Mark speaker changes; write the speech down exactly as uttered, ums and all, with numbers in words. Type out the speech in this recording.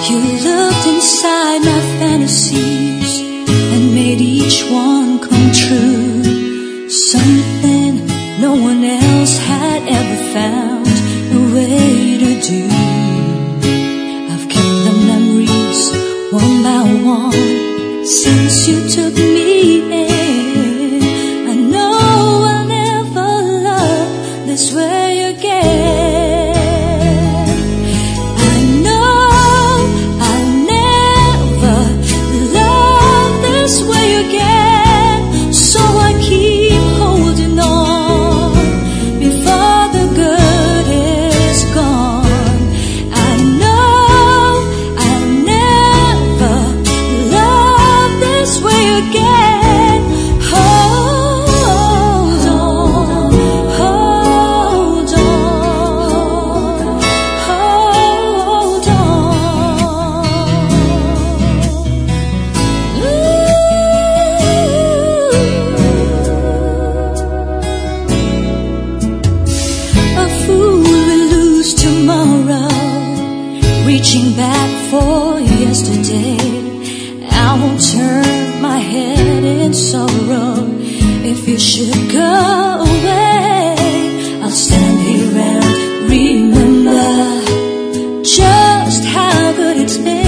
Speaker 1: You looked inside my fantasies and made each one come true. Something no one else had ever found a way to do. I've kept the memories one by one since you took me in. I know I'll never love this way again. I know I'll never love this way again. So I keep holding on before the good is gone. I know I'll never love this way again. Hold on, hold on, hold on. Ooh. A fool will lose tomorrow, reaching back for yesterday. I won't turn my head in sorrow if you should go away. I'll stand here and remember just how good it tastes.